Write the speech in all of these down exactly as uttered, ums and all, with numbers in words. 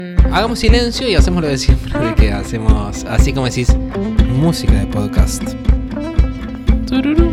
Hagamos silencio y hacemos lo de siempre, de que hacemos, así como decís, música de podcast. Tururú.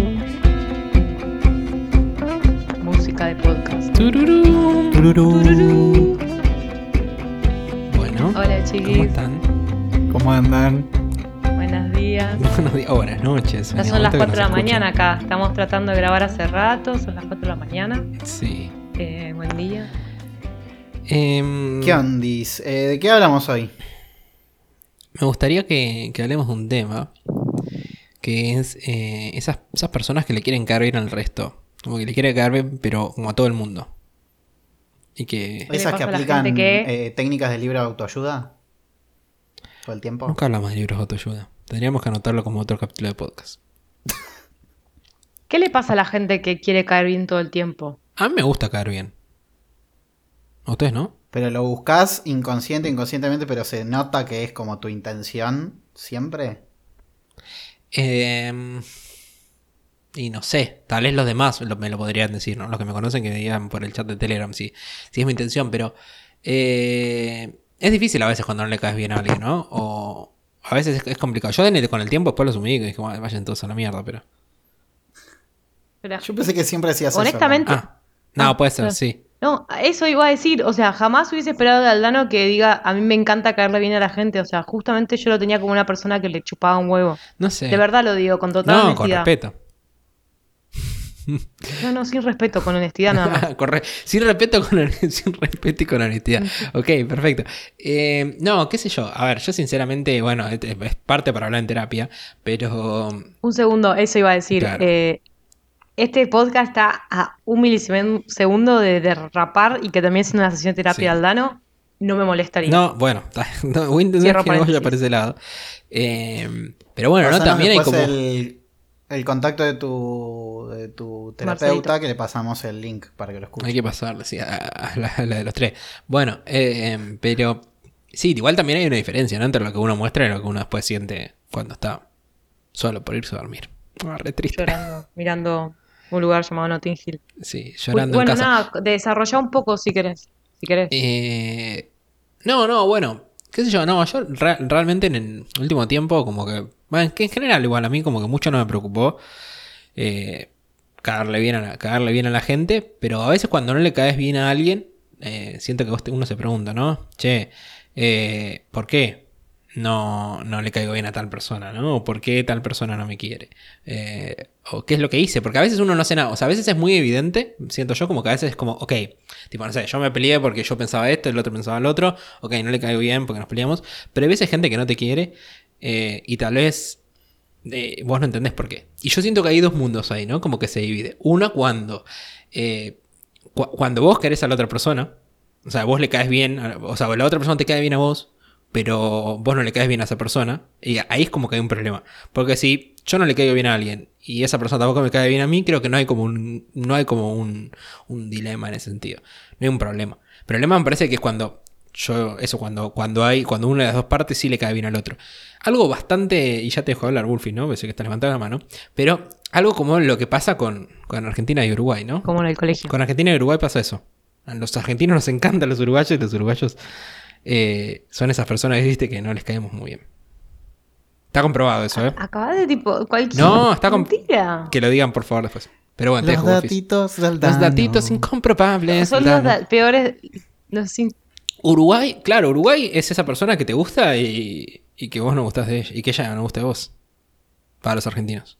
Música de podcast. Tururú. Tururú. Tururú. Bueno, Hola, chiquis. ¿cómo están? ¿Cómo andan? Buenos días. Buenos días, oh, buenas noches. Ya son las cuatro de la mañana acá. Estamos tratando de grabar hace rato. Son las cuatro de la mañana. Sí. Eh, buen día. Eh, ¿Qué ondis? Eh, ¿De qué hablamos hoy? Me gustaría que, que hablemos de un tema que es eh, esas, esas personas que le quieren caer bien al resto. Como que le quieren caer bien, pero como a todo el mundo. Y que le ¿Esas que pasa a la aplican gente que- eh, técnicas de libro de autoayuda? ¿Todo el tiempo? nunca hablamos de libros de autoayuda. Tendríamos que anotarlo como otro capítulo de podcast. ¿Qué le pasa a la gente que quiere caer bien todo el tiempo? A mí me gusta caer bien. ¿A ustedes no? Pero lo buscas inconsciente, inconscientemente, pero se nota que es como tu intención siempre. Eh, y no sé, tal vez los demás lo- me lo podrían decir, ¿no? Los que me conocen que me digan por el chat de Telegram si, si es mi intención, pero eh, es difícil a veces cuando no le caes bien a alguien, ¿no? O a veces es, es complicado. Yo en el- con el tiempo después lo asumí y dije, "Bueno, vayan todos a la mierda", pero... Pero, Yo pensé que siempre hacías honestamente, Ah, no, Ah, puede ser, claro. sí. no, eso iba a decir. O sea, jamás hubiese esperado de Aldano que diga, a mí me encanta caerle bien a la gente. O sea, justamente yo lo tenía como una persona que le chupaba un huevo. No sé. De verdad lo digo, con total No, con honestidad. respeto. No, no, sin respeto, con honestidad nada más. Corre- sin respeto con hon- sin respeto y con honestidad. Ok, perfecto. Eh, no, qué sé yo. A ver, yo sinceramente, bueno, es, es parte para hablar en terapia, pero Un segundo, eso iba a decir. Claro. Eh, este podcast está a un milisegundo de derrapar y que también siendo una sesión de terapia Sí. de Aldano, no me molestaría. no, bueno, no, voy a intentar Cierro que no vaya paréntesis. por ese lado. Eh, pero bueno, ¿no? Pasanos También hay después como... el, el contacto de tu, de tu terapeuta, Marcelito. que le pasamos el link para que lo escuche. Hay que pasarle, sí, a, a la, a la de los tres. Bueno, eh, pero sí, igual también hay una diferencia, ¿no? Entre lo que uno muestra y lo que uno después siente cuando está solo por irse a dormir. Ah, re triste. Llorando, mirando un lugar llamado Notting Hill. Sí, Uy, llorando bueno, en casa. nada, desarrolla un poco si querés. Si querés. Eh, no, no, bueno, qué sé yo, no, yo re- realmente en el último tiempo como que, bueno, que en general igual a mí como que mucho no me preocupó eh, caerle bien a la, caerle bien a la gente, pero a veces cuando no le caes bien a alguien, eh, siento que vos te- uno se pregunta, ¿no? Che, eh, ¿por qué no, no le caigo bien a tal persona, ¿no? ¿O por qué tal persona no me quiere? Eh, ¿O qué es lo que hice? Porque a veces uno no hace nada, o sea, a veces es muy evidente, siento yo, como que a veces es como, ok, tipo, no sé, yo me peleé porque yo pensaba esto, el otro pensaba lo otro, ok, no le caigo bien porque nos peleamos, pero hay veces gente que no te quiere eh, y tal vez eh, vos no entendés por qué. Y yo siento que hay dos mundos ahí, ¿no? Como que se divide. Uno cuando, eh, cu- cuando vos querés a la otra persona, o sea, vos le caes bien, a- o sea, la otra persona te cae bien a vos, pero vos no le caes bien a esa persona, y ahí es como que hay un problema. Porque si yo no le caigo bien a alguien y esa persona tampoco me cae bien a mí, creo que no hay como un, no hay como un, un dilema en ese sentido. No hay un problema. El problema me parece que es cuando yo, eso, cuando, cuando hay, cuando una de las dos partes sí le cae bien al otro. Algo bastante, y ya te dejo hablar, Wolfie, ¿no? Pensé que estás levantando la mano. Pero algo como lo que pasa con, con Argentina y Uruguay, ¿no? Como en el colegio. Con Argentina y Uruguay pasa eso. A los argentinos nos encantan los uruguayos y los uruguayos eh, son esas personas, viste, que no les caemos muy bien. Está comprobado eso, ¿eh? Acabas de tipo cualquier No, está com- mentira. Que lo digan, por favor, después. Pero bueno, te Los dejo, Wolfie. datitos del Los Dano. datitos incomprobables. Son los Dano. da- peores. Los sin- Uruguay, claro, Uruguay es esa persona que te gusta y, y que vos no gustás de ella. Y que ella no gusta de vos. Para los argentinos.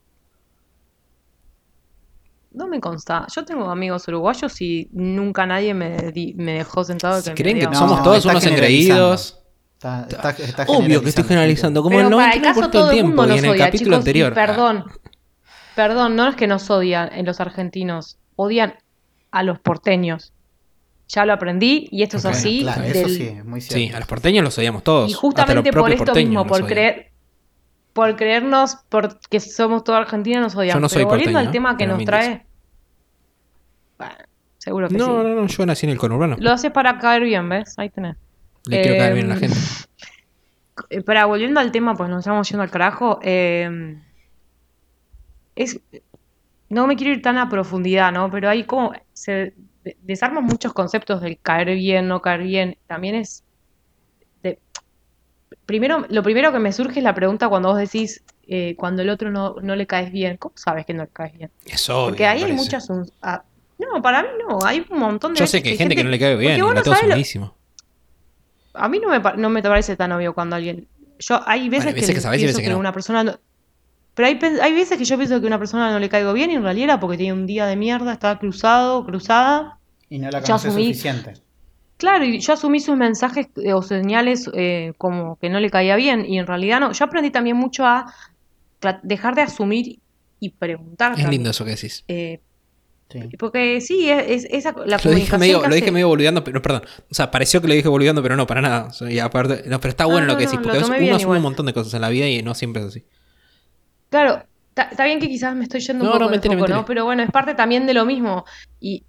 No me consta. Yo tengo amigos uruguayos y nunca nadie me, di- me dejó sentado. Si me creen que diga, somos No, todos está unos generalizando. engreídos. Está, está, está Obvio que estoy generalizando, como Pero el para el noventa y nueve por caso ciento todo del el tiempo. mundo Y nos en el odia, capítulo chicos, y anterior. perdón. Perdón, no es que nos odian en los argentinos, odian a los porteños. Ya lo aprendí y esto Ok, es así. Claro, del- eso sí, es muy cierto. Sí, a los porteños los odiamos todos. Y Hasta justamente los por propios esto porteños mismo, nos por odian. creer, por creernos porque somos toda Argentina, nos odian. Yo no soy Pero volviendo porteño, al tema que pero nos me trae, bueno, seguro que No, sí. no, no, yo nací en el conurbano. Lo haces para caer bien, ¿ves? Ahí tenés. Le quiero caer bien a la Em, gente. Eh, Para volviendo al tema, pues nos estamos yendo al carajo. eh, es, no me quiero ir tan a profundidad, ¿no? Pero hay como se de- desarman muchos conceptos del caer bien, no caer bien. También es primero, lo primero que me surge es la pregunta cuando vos decís, eh, cuando el otro no, no le caes bien. ¿Cómo sabes que no le caes bien? Es obvio, Porque me ahí hay parece. muchas... un- ah, no, para mí no. Hay un montón de Yo sé veces que que hay gente que no le gente... cae bien Porque y vos la no tengo sabés lo... sumidísimo. A mí no me, pa- no me parece tan obvio cuando alguien... Yo hay Bueno, veces hay veces que que sabés y pienso veces que que no. una persona... no- Pero hay, pen- hay veces que yo pienso que una persona no le caigo bien y en realidad era porque tenía un día de mierda, estaba cruzado, cruzada. Y no la Yo conoces asumí... suficiente. Claro, y yo asumí sus mensajes eh, o señales eh, como que no le caía bien y en realidad no. Yo aprendí también mucho a tra- dejar de asumir y preguntar Es lindo también. eso que decís. Eh, Sí. porque sí, es, es esa la Lo dije comunicación medio, que lo dije hace... medio boludeando, pero perdón. O sea, pareció que lo dije boludeando, pero no, para nada. O sea, y aparte, no, pero está Ah, bueno lo no, que decís, no, porque lo a veces tomé uno bien asume un igual. montón de cosas en la vida y no siempre es así. Claro, está está bien que quizás me estoy yendo un No, no, poco de mentira, foco, ¿no? mentira. Pero bueno, es parte también de lo mismo. Y,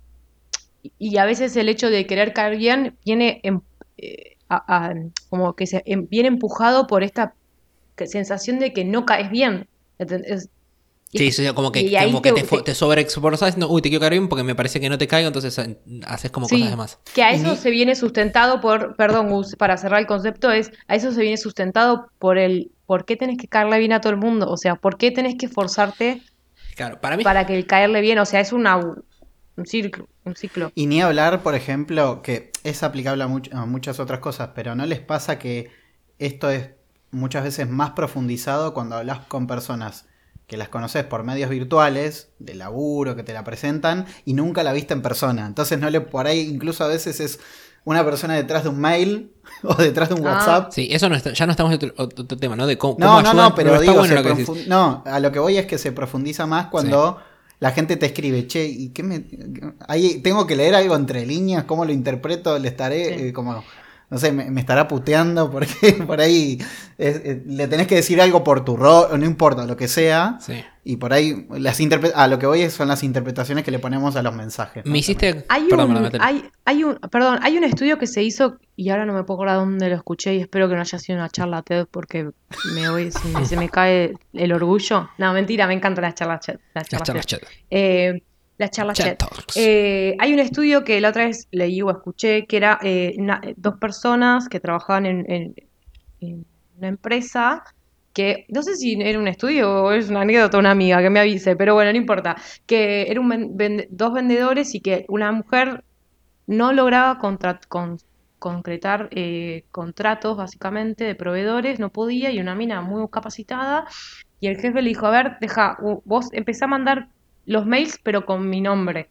y a veces el hecho de querer caer bien viene em- eh, a- a- como que se em- viene empujado por esta que- sensación de que no caes bien. ¿Entendés? Y, Sí, es- sí, sí, como que, y ahí como que te, te, fo- te- te sobreexforzás diciendo, uy, te quiero caer bien porque me parece que no te caigo, entonces eh, haces como cosas de sí, más. que a Y eso ni, se viene sustentado por, perdón, Gus, para cerrar el concepto, es, a eso se viene sustentado por el, ¿por qué tenés que caerle bien a todo el mundo? O sea, ¿por qué tenés que esforzarte Claro, para mí. para que el caerle bien? O sea, es una, un ciclo, un ciclo. y ni hablar, por ejemplo, que es aplicable a, much- a muchas otras cosas, pero ¿no les pasa que esto es muchas veces más profundizado cuando hablas con personas que las conoces por medios virtuales, de laburo, que te la presentan, y nunca la viste en persona? Entonces no le por ahí incluso a veces es una persona detrás de un mail o detrás de un Ah, WhatsApp. Sí, eso no está, ya no estamos en otro, otro tema, ¿no? De cómo, No, cómo no, ayudan, no, pero está digo, bueno se lo que decís. profun- no, a lo que voy es que se profundiza más cuando la gente te escribe, che, ¿y qué me...? Ahí tengo que leer algo entre líneas, ¿cómo lo interpreto? Le estaré, sí. eh, como, no sé, me, me estará puteando porque por ahí es- eh, le tenés que decir algo por tu rol, no importa, lo que sea. Sí. Y por ahí, las interpre- a lo que voy es- son las interpretaciones que le ponemos a los mensajes, ¿no? Me hiciste. También. Hay Perdón, perdón, un, metele. hay, hay un, perdón, hay un estudio que se hizo, y ahora no me puedo acordar dónde lo escuché, y espero que no haya sido una charla TED porque me voy, se me, se me cae el orgullo. No, mentira, me encantan las charlas, chat- las Las charlas charlas TED. chat. Eh, las charlas Chat chat. talks. Eh, hay un estudio que la otra vez leí o escuché que era eh, una- dos personas que trabajaban en, en- en una empresa que no sé si era un estudio o es una anécdota, una amiga que me avise, pero bueno, no importa, que eran un ven- vende- dos vendedores y que una mujer no lograba contra- con- concretar eh, contratos básicamente de proveedores, no podía, y una mina muy capacitada, y el jefe le dijo, a ver, deja, u- vos empezá a mandar los mails, pero con mi nombre,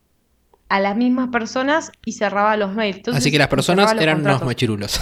a las mismas personas y cerraba los mails. Entonces, Así que las y cerraba personas los eran unos contratos. machirulos.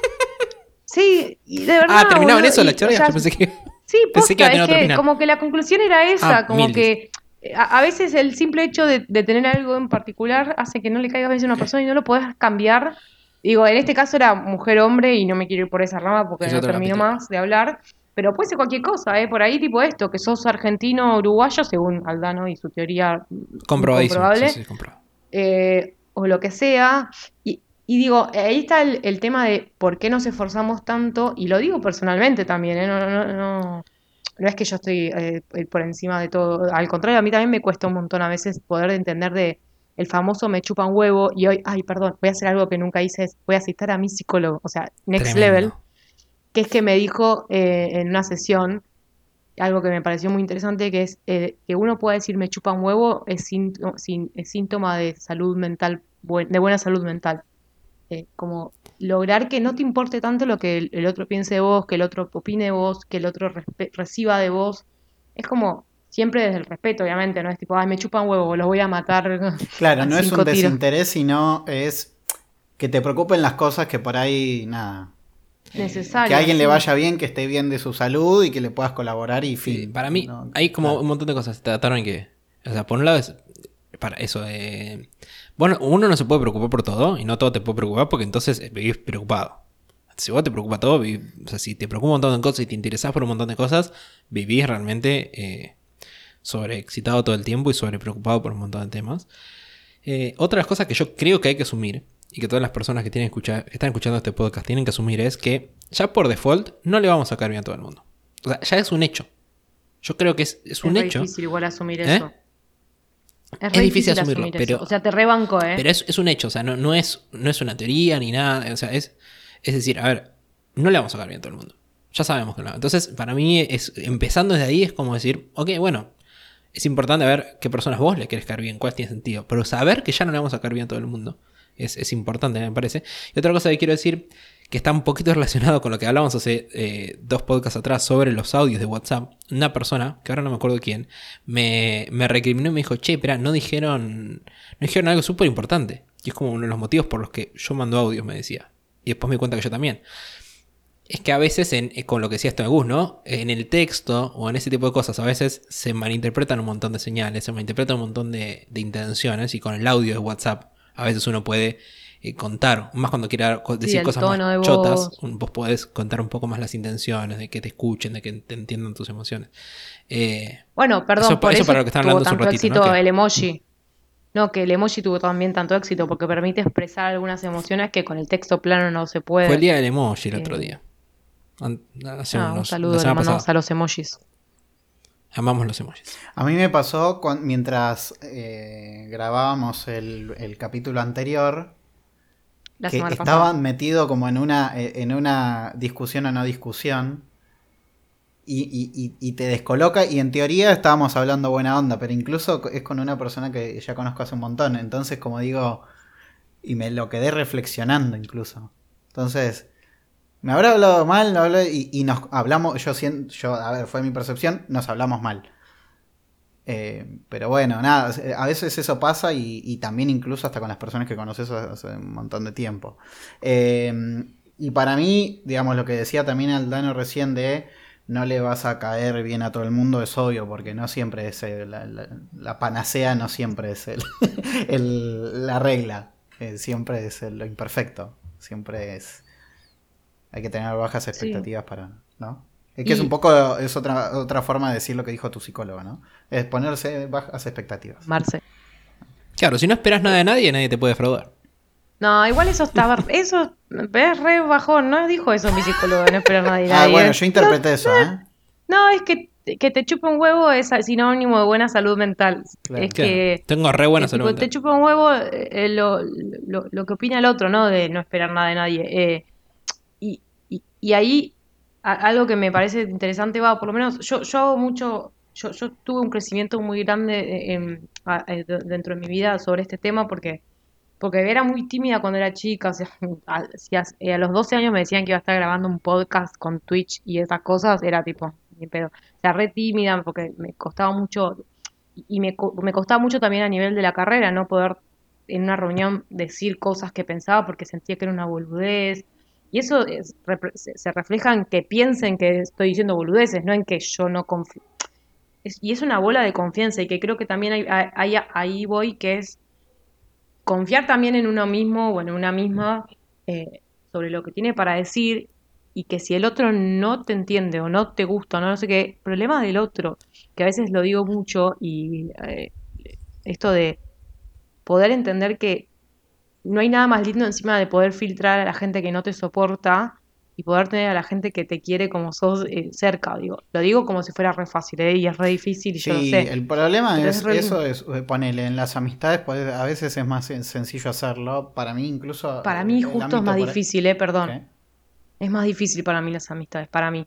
Sí, y de verdad, Ah, ¿terminaba en boludo, eso la y, o charla? sea, Yo pensé que. sí, Pensé que iba a posta, tener es otro que final. como que la conclusión era esa, Ah, como mil. que eh, a, a veces el simple hecho de, de tener algo en particular hace que no le caiga bien a una persona y no lo podés cambiar. Digo, en este caso era mujer-hombre y no me quiero ir por esa rama porque Es no otro termino capítulo. más de hablar, pero puede ser cualquier cosa, ¿eh? Por ahí tipo esto, que sos argentino o uruguayo, según Aldano y su teoría Comprobadísimo. Sí, incomprobable, sí, comprobado. eh, o lo que sea. Y, y digo, ahí está el, el tema de por qué nos esforzamos tanto, y lo digo personalmente también, ¿eh? No, no, no, no, no es que yo estoy eh, por encima de todo, al contrario, a mí también me cuesta un montón a veces poder entender de el famoso me chupa un huevo, y hoy, ay, perdón, voy a hacer algo que nunca hice, es, voy a citar a mi psicólogo, o sea, next Tremendo. level, que es que me dijo eh, en una sesión algo que me pareció muy interesante, que es eh, que uno pueda decir me chupa un huevo es, síntoma, es síntoma de salud mental, buen- de buena salud mental. Eh, como lograr que no te importe tanto lo que el, el otro piense de vos, que el otro opine de vos, que el otro respe- reciba de vos. Es como siempre desde el respeto, obviamente, no es tipo, ay, me chupa un huevo, los voy a matar Claro, a no es un cinco tiros. desinterés, sino es que te preocupen las cosas que por ahí, nada. eh, Necesarias, que a alguien le sí. vaya bien, que esté bien de su salud y que le puedas colaborar y Sí, fin. para mí No, hay como claro. un montón de cosas que trataron que. O sea, por un lado es. Para eso. Eh, bueno, uno no se puede preocupar por todo y no todo te puede preocupar porque entonces eh, vivís preocupado. Si vos te preocupa todo, vivís, o sea, si te preocupa un montón de cosas y te interesás por un montón de cosas, vivís realmente eh, sobreexcitado todo el tiempo y sobre preocupado por un montón de temas. Eh, otra de las cosas que yo creo que hay que asumir y que todas las personas que, tienen escucha- que están escuchando este podcast tienen que asumir es que ya por default no le vamos a caer bien a todo el mundo. O sea, ya es un hecho. Yo creo que es, es un es re hecho. difícil igual asumir ¿Eh? eso. Es, Es re difícil difícil asumirlo, asumir pero- eso. O sea, te rebanco, ¿eh? Pero es, es un hecho, o sea, no, no, es, no es una teoría ni nada. O sea, es, es decir, a ver, no le vamos a caer bien a todo el mundo. Ya sabemos que no. Entonces, para mí, es, empezando desde ahí, es como decir, ok, bueno, es importante ver qué personas vos le querés caer bien, cuál tiene sentido. Pero saber que ya no le vamos a caer bien a todo el mundo es, es importante, me parece. Y otra cosa que quiero decir, que está un poquito relacionado con lo que hablamos hace eh, dos podcasts atrás sobre los audios de WhatsApp. Una persona, que ahora no me acuerdo quién, me, me recriminó y me dijo, che, espera, no dijeron, no dijeron algo súper importante. Y es como uno de los motivos por los que yo mando audios, me decía. Y después me di cuenta que yo también. Es que a veces, en, con lo que decía esto de Gus, ¿no? En el texto o en ese tipo de cosas, a veces se malinterpretan un montón de señales, se malinterpretan un montón de, de intenciones, y con el audio de WhatsApp a veces uno puede eh, contar, más cuando quiera decir Sí, cosas tono más de voz. chotas, vos podés contar un poco más las intenciones, de que te escuchen, de que te entiendan tus emociones. Eh, Bueno, perdón, eso, por eso eso, para lo que están tuvo hablando hace un tanto ratito, éxito ¿no? Que el emoji. No, que el emoji tuvo también tanto éxito porque permite expresar algunas emociones que con el texto plano no se fue el puede. día del emoji el otro Eh, día. An- Hace ah, un unos, la saludo le semana mandamos pasada. a los emojis. Amamos los emojis. A mí me pasó cuan- mientras eh, grabábamos el, el capítulo anterior, La que semana estaba pasada. metido como en una, eh, en una discusión o no discusión, y, y- y- y te descoloca, y en teoría estábamos hablando buena onda, pero incluso es con una persona que ya conozco hace un montón, entonces como digo, y me lo quedé reflexionando incluso. Entonces, me habrá hablado mal, no hablé- y, y nos hablamos, yo siento, yo, a ver, fue mi percepción, nos hablamos mal. Eh, pero bueno, nada, a veces eso pasa, y, y también incluso hasta con las personas que conoces hace un montón de tiempo. Eh, y para mí, digamos, lo que decía también Aldano recién de no le vas a caer bien a todo el mundo, es obvio, porque no siempre es el- la, la- la panacea, no siempre es el, el- la regla, eh, siempre es el- lo imperfecto, siempre es... Hay que tener bajas Sí. expectativas para... ¿no? Es que es un Y poco, es otra, otra forma de decir lo que dijo tu psicólogo, ¿no? Es ponerse bajas expectativas. Marce. Claro, si no esperas nada de nadie, nadie te puede defraudar. No, igual eso estaba. Eso es re bajón. No dijo eso mi psicólogo, no esperar nadie. Ah, nadie. bueno, yo interpreté eso, ¿eh? No, es que, que te chupe un huevo es sinónimo de buena salud mental. Claro. Es Claro, que, tengo re buena que salud tipo, te mental. chupa un huevo eh, lo, lo, lo que opina el otro, ¿no? De no esperar nada de nadie. Eh, y, y, y ahí a- algo que me parece interesante va, por lo menos yo, yo hago mucho, yo, yo tuve un crecimiento muy grande eh, en- a- eh, de- dentro de mi vida sobre este tema porque, porque era muy tímida cuando era chica, o sea, a, si a, eh, a los doce años me decían que iba a estar grabando un podcast con Twitch y esas cosas, era tipo, ni pedo. O sea, re tímida porque me costaba mucho, y me, co- me costaba mucho también a nivel de la carrera, no poder en una reunión decir cosas que pensaba porque sentía que era una boludez. Y eso es- repre- se se refleja en que piensen que estoy diciendo boludeces, no en que yo no confío. Y es una bola de confianza y que creo que también hay, hay- hay- ahí voy, que es confiar también en uno mismo o en una misma eh, sobre lo que tiene para decir, y que si el otro no te entiende o no te gusta, o no, no sé qué, problema del otro, que a veces lo digo mucho, y eh, esto de poder entender que no hay nada más lindo encima de poder filtrar a la gente que no te soporta y poder tener a la gente que te quiere como sos eh, cerca, digo. Lo digo como si fuera re fácil, ¿eh? Y es re difícil y yo lo Sí, sé, el problema pero es es re lindo. eso, es eh, ponele en las amistades, pues, a veces es más sen- sencillo hacerlo. Para mí incluso Para eh, mí el justo es ámbito más por... difícil, ¿eh? Perdón. ¿Qué? Es más difícil para mí las amistades, para mí.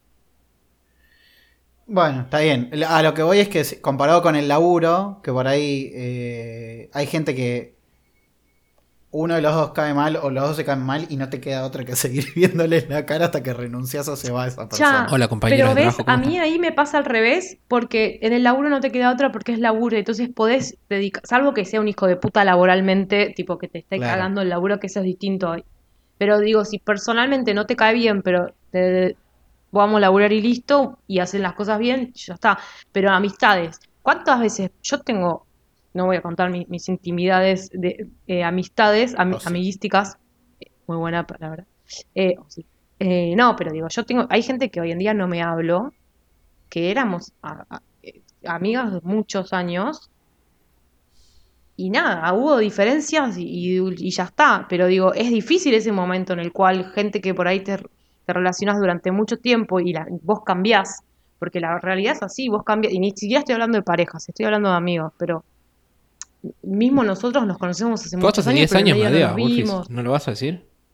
Bueno, está bien. A lo que voy es que si- comparado con el laburo, que por ahí eh, hay gente que uno de los dos cae mal o los dos se caen mal y no te queda otra que seguir viéndoles la cara hasta que renuncias o se va esa persona. Ya, Hola, compañeros pero de ves, trabajo, a ¿cómo mí están? ahí me pasa al revés, porque en el laburo no te queda otra porque es laburo, entonces podés dedicar, salvo que sea un hijo de puta laboralmente, tipo que te esté Claro. cagando el laburo, que eso es distinto. Pero digo, si personalmente no te cae bien, pero te, vamos a laburar y listo, y hacen las cosas bien, ya está. Pero amistades, ¿cuántas veces yo tengo, no voy a contar mi- mis intimidades de eh, amistades, ami- O sí. amiguísticas, eh, muy buena palabra. Eh, o sí. Eh, no, pero digo, yo tengo, hay gente que hoy en día no me hablo, que éramos a- a- eh, amigas de muchos años, y nada, hubo diferencias y, y- y ya está, pero digo, es difícil ese momento en el cual gente que por ahí te, te relacionas durante mucho tiempo y la- vos cambiás, porque la realidad es así, vos cambias, y ni siquiera estoy hablando de parejas, estoy hablando de amigos, pero mismo nosotros nos conocemos hace Vos muchos hace años, diez pero en años me medio no nos odias, Wolfis. vimos. ¿No lo vas a decir?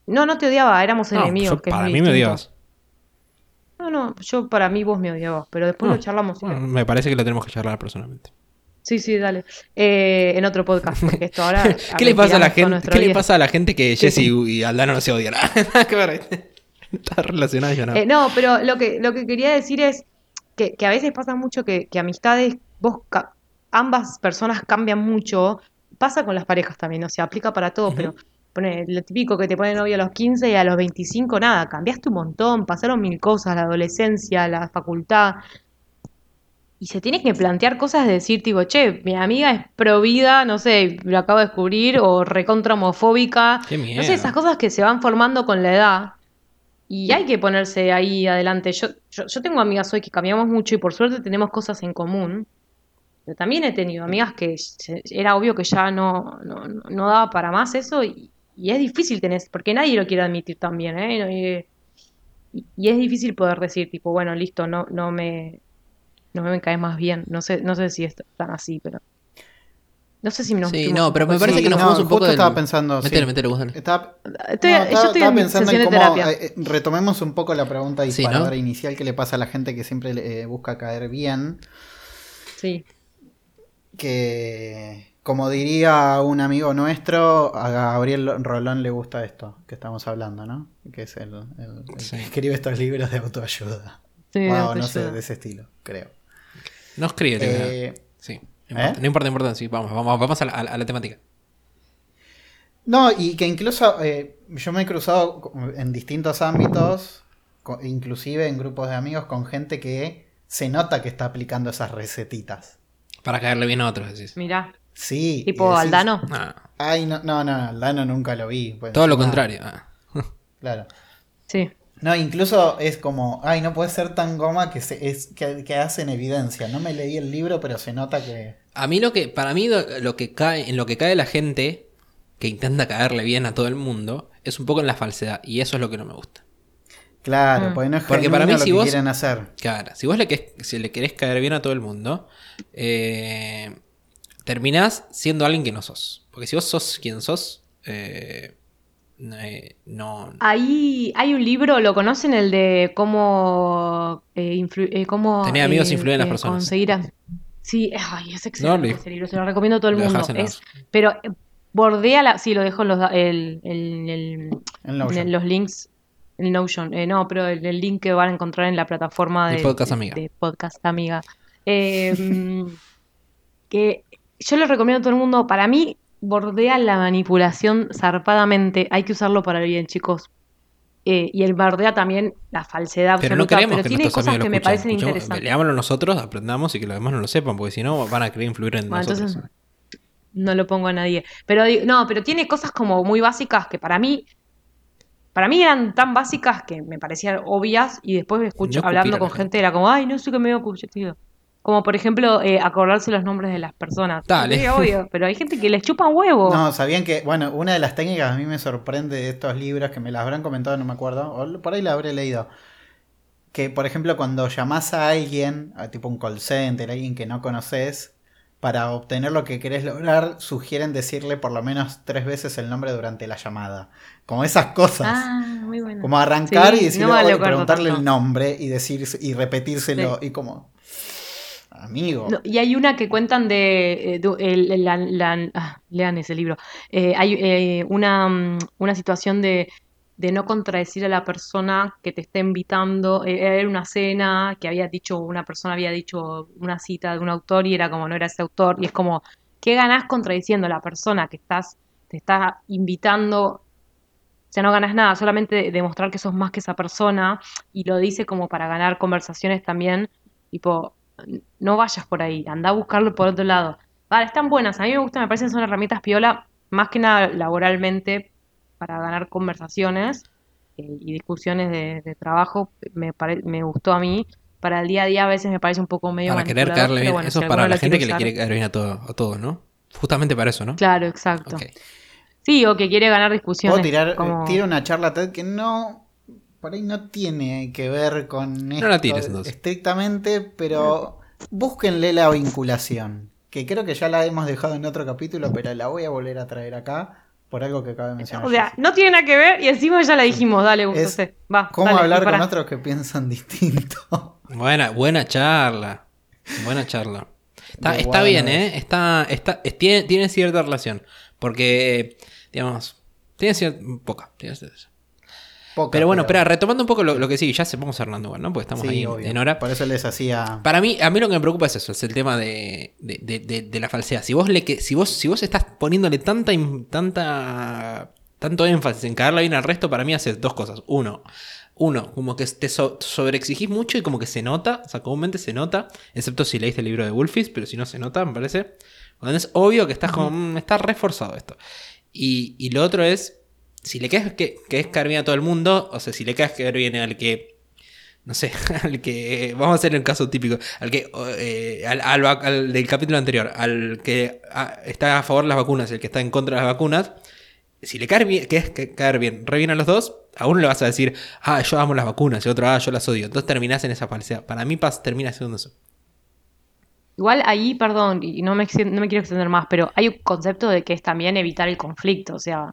No, no te odiaba, éramos No, enemigos. yo, Que es para muy mí me distinto. odiabas. No, no, yo para mí vos me odiabas, pero después No, lo charlamos. bueno, me parece que lo tenemos que charlar personalmente. Sí, sí, dale. Eh, en otro podcast, porque esto ahora. ¿Qué le pasa a la retiramos todo gente? nuestro ¿Qué le día. pasa a la gente que Sí. Jesse y Aldano no se odian? Nada que ver. Está relacionado ya no. Eh, no, pero lo que, lo que quería decir es que, que a veces pasa mucho que, que amistades, vos, ca- ambas personas cambian mucho. Pasa con las parejas también, o sea, aplica para todo, Ujú. pero pone lo típico que te pone novio a los quince y a los veinticinco nada, cambiaste un montón, pasaron mil cosas, la adolescencia, la facultad. Y se tiene que plantear cosas de decir, tipo, che, mi amiga es pro vida, no sé, lo acabo de descubrir, o recontra homofóbica. Qué No sé, miedo. esas cosas que se van formando con la edad. Y hay que ponerse ahí adelante. Yo, yo, yo tengo amigas hoy que cambiamos mucho y por suerte tenemos cosas en común. Pero también he tenido amigas que se- era obvio que ya no, no, no no daba para más eso y, y es difícil tener, porque nadie lo quiere admitir también, ¿eh? Y, y es difícil poder decir, tipo, bueno, listo, no, no me, no me caes más bien. No sé, no sé si es tan así, pero no sé si nos Sí, fuimos no, un pero poco me de parece tema. que nos no, fuimos un poco justo del... estaba pensando. Métele, sí. métele, vos dale. Estaba, Estoy- no, yo estaba, estoy estaba en pensando sesión en de cómo. terapia. eh, eh, retomemos un poco la pregunta Sí, disparadora ¿no? inicial que le pasa a la gente que siempre eh, busca caer bien. Sí. Que, como diría un amigo nuestro, a Gabriel Rolón le gusta esto que estamos hablando, ¿no? Que es el, el- el Sí. que escribe estos libros de autoayuda. Sí, de Wow, no autoayuda. sé, de ese estilo, creo. No escribe. Eh, Sí, no importa, ¿eh? no importa, no importa. Sí, vamos, vamos, vamos a la, a la temática. No, y que incluso eh, yo me he cruzado co- en distintos ámbitos, co- inclusive en grupos de amigos, con gente que se nota que está aplicando esas recetitas. Para caerle bien a otros, decís. Mirá, Sí. y tipo decís, Aldano. Ah, Ay, no, no, no, Aldano nunca lo vi. Pues todo lo encima- contrario. Ah. Claro. Sí. No, incluso es como, ay, no puede ser tan goma que se, es, que, que hacen evidencia. No me leí el libro, pero se nota que... A mí lo que, para mí lo, lo que cae, en lo que cae la gente que intenta caerle bien a todo el mundo, es un poco en la falsedad. Y eso es lo que no me gusta. Claro, Mm. porque no es Porque genuino para mí lo si que vos- quieren hacer. Claro, si vos le, querés, si le querés caer bien a todo el mundo, eh, terminás siendo alguien que no sos. Porque si vos sos quien sos, eh, eh, no... Ahí hay un libro, ¿lo conocen? El de cómo, eh, influ- eh, cómo Tener amigos eh, influye en las eh, personas. conseguir... a- Sí, ay, es No, excelente lo- ese libro, se lo recomiendo a todo el lo mundo. dejás en Es, las- pero eh, bordea la... Sí, lo dejo en los, da- el, el- el- En Notion. en los links, en Notion. Eh, no, pero el, el link que van a encontrar en la plataforma El de podcast de- amiga. de Podcast Amiga. Eh, mm, que yo lo recomiendo a todo el mundo. Para mí, bordea la manipulación zarpadamente. Hay que usarlo para el bien, chicos. Eh, y el bordea también la falsedad Pero no absoluta. queremos Pero que tiene nuestros cosas amigos que lo me escuchen. parecen Escuchemos- interesantes. leámoslo nosotros, aprendamos y que los demás no lo sepan, porque si no van a querer influir en Bueno, nosotros. entonces no lo pongo a nadie. Pero di- no, pero tiene cosas como muy básicas que para mí, para mí eran tan básicas que me parecían obvias y después me escucho No hablando escupir a la con gente, era como, ay, no sé qué me dio tío. Como por ejemplo, eh, acordarse los nombres de las personas. Dale. Sí, obvio, pero hay gente que les chupa un huevo. No, sabían que, bueno, una de las técnicas a mí me sorprende de estos libros, que me las habrán comentado, no me acuerdo, o por ahí la habré leído. Que, por ejemplo, cuando llamás a alguien, a tipo un call center, alguien que no conoces, para obtener lo que querés lograr, sugieren decirle por lo menos tres veces el nombre durante la llamada. Como esas cosas. Ah, muy bueno. Como arrancar Sí, y decirle, no me lo oye, acuerdo preguntarle tanto. el nombre y decir y repetírselo. Y como, amigo. No, y hay una que cuentan de, eh, de- el- el- la- la- ah, lean ese libro. Eh, hay eh, una, mm, una situación de, de no contradecir a la persona que te está invitando. Eh, era una cena que había dicho, una persona había dicho una cita de un autor y era como no era ese autor. Y es como, ¿qué ganás contradiciendo a la persona que estás, te está invitando? O sea, no ganas nada, solamente demostrar que sos más que esa persona. Y lo dice como para ganar conversaciones también. Tipo, no vayas por ahí, anda a buscarlo por otro lado. Vale, están buenas, a mí me gustan, me parecen que son herramientas piola, más que nada laboralmente, para ganar conversaciones eh, y discusiones de, de trabajo, me, pare- me gustó a mí. Para el día a día a veces me parece un poco medio Para querer manipulador, caerle pero bien. bueno, Eso si es para alguno la lo gente quiere que le usar. quiere caer bien a, todo, a todos, ¿no? Justamente para eso, ¿no? Claro, exacto. Ok. Sí, o que quiere ganar Puedo discusiones. tirar, como... tiro una charla TED que no, por ahí no tiene que ver con esto No la tires, entonces. estrictamente, pero búsquenle la vinculación, que creo que ya la hemos dejado en otro capítulo, pero la voy a volver a traer acá, por algo que acaba de mencionar. O sea, Jessy. no tiene nada que ver y encima ya la dijimos. Dale, Gus, Es no sé. Va, ¿Cómo dale, hablar dispará. con otros que piensan distinto? Buena, buena charla. Buena charla. Está, De está bien, Wannabes. ¿eh? Está, está, es- tiene, tiene cierta relación. Porque, digamos, tiene cierta... Poca. Tiene cierta- Poca, Pero bueno, espera, retomando un poco lo, lo que sí, ya se vamos cerrando igual, ¿no? Porque estamos Sí, ahí obvio. en hora. Por eso les hacía... Para mí, a mí lo que me preocupa es eso, es el tema de, de, de- de- de la falsedad. Si vos le que, si vos, si vos estás poniéndole tanta, im- tanta, tanto énfasis en caerle bien al resto, para mí haces dos cosas. Uno, uno, como que te so- sobreexigís mucho y como que se nota, o sea, comúnmente se nota, excepto si leíste el libro de Wolfis, pero si no se nota, me parece. Cuando es obvio que estás como, "Mm, está reforzado esto". Y, y lo otro es, si le caes que, que es caer bien a todo el mundo, o sea, si le caes caer bien al que, no sé, al que, vamos a hacer el caso típico, al que, eh, al, al vac- al del capítulo anterior, al que ah, está a favor de las vacunas y el que está en contra de las vacunas, si le caes bien, que es que caer bien, re bien a los dos, a uno le vas a decir, ah, yo amo las vacunas, y otro, ah, yo las odio. Entonces terminás en esa falsedad. Para mí pas, termina siendo eso. Igual ahí, perdón, y no me, exten- no me quiero extender más, pero hay un concepto de que es también evitar el conflicto, o sea.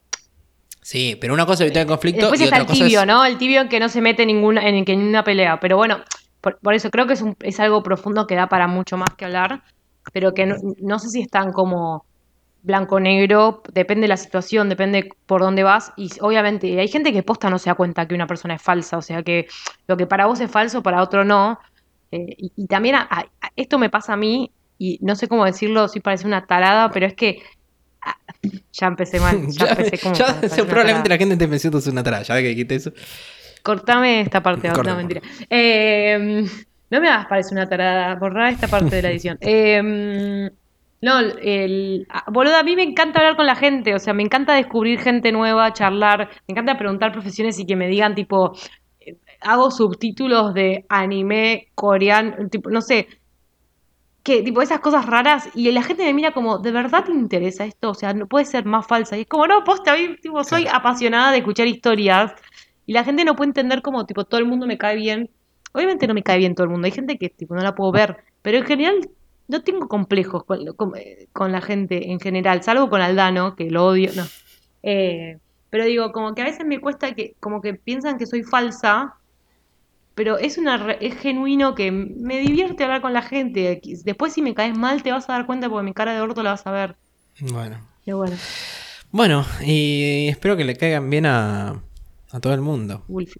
Sí, pero una cosa es evitar el conflicto Después y está otra el cosa tibio, es... ¿no? El tibio que no se mete en ninguna, en, en ninguna pelea. Pero bueno, por, por eso creo que es, un, es algo profundo que da para mucho más que hablar, pero que no, no sé si es tan como blanco-negro, depende de la situación, depende por dónde vas. Y obviamente hay gente que posta no se da cuenta que una persona es falsa, o sea que lo que para vos es falso, para otro no. Eh, y, y también a- a- esto me pasa a mí, y no sé cómo decirlo, si parece una tarada, pero es que ah, ya empecé mal, ya, ya, empecé como ya- para parecer una probablemente tarada. la gente te pensó que es una tarada, ya que dijiste eso. Cortame esta parte, Corta, no, mentira. Eh, no me hagas parecer una tarada, borrar esta parte de la edición. Eh, no, el, ah, boludo, a mí me encanta hablar con la gente, o sea, me encanta descubrir gente nueva, charlar, me encanta preguntar profesiones y que me digan, tipo, eh, hago subtítulos de anime coreano, tipo, no sé, que, tipo, esas cosas raras, y la gente me mira como, ¿de verdad te interesa esto? O sea, no puede ser más falsa. Y es como, no, posta, a mí, tipo, soy Claro. apasionada de escuchar historias, y la gente no puede entender como, tipo, todo el mundo me cae bien. Obviamente no me cae bien todo el mundo, hay gente que, tipo, no la puedo ver, pero en general no tengo complejos con, con, eh, con la gente en general, salvo con Aldano, que lo odio, no. Eh, pero digo, como que a veces me cuesta que, como que piensan que soy falsa, pero es una re- es genuino que me divierte hablar con la gente. Después si me caes mal te vas a dar cuenta porque mi cara de orto la vas a ver. Bueno. Pero bueno, Bueno, y espero que le caigan bien a, a todo el mundo. Wolfie.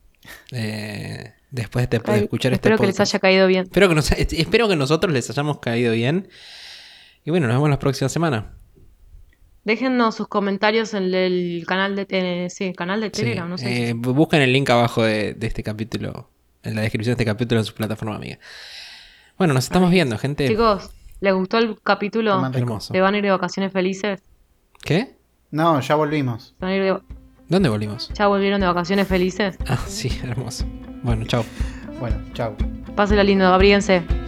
Eh, después de, de Ay, escuchar este espero que les podcast. haya caído bien. Espero que, nos, espero que nosotros les hayamos caído bien. Y bueno, nos vemos la próxima semana. Déjennos sus comentarios en el canal de eh, sí, canal de Sí, Telegram, no sé. eh, busquen el link abajo de, de este capítulo, en la descripción de este capítulo en su plataforma amiga. Bueno, nos estamos viendo, gente. Chicos, ¿les gustó el capítulo? Coman rico. Hermoso. ¿Se van a ir de vacaciones felices? ¿Qué? No, ya volvimos. ¿Se van a ir de- ¿Dónde volvimos? ¿Ya volvieron de vacaciones felices? Ah, sí, hermoso. Bueno, chao. Bueno, chao. Pásenla lindo, abríguense.